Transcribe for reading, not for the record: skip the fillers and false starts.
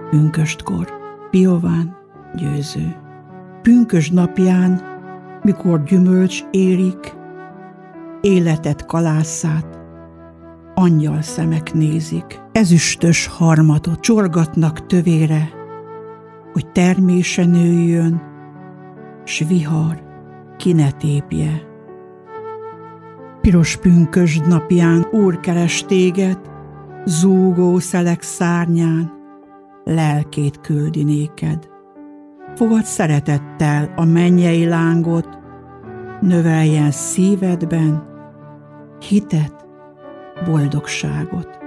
Pünköstkor, piován, győző. Pünkösd napján, mikor gyümölcs érik, életet kalászát, angyal szemek nézik. Ezüstös harmatot csorgatnak tövére, hogy termése nőjön, s vihar ki ne tépje. Piros pünkösd napján, Úr, keres téged, zúgó szelek szárnyán, lelkét küldi néked. Fogad szeretettel a mennyei lángot, növeljen szívedben hitet, boldogságot.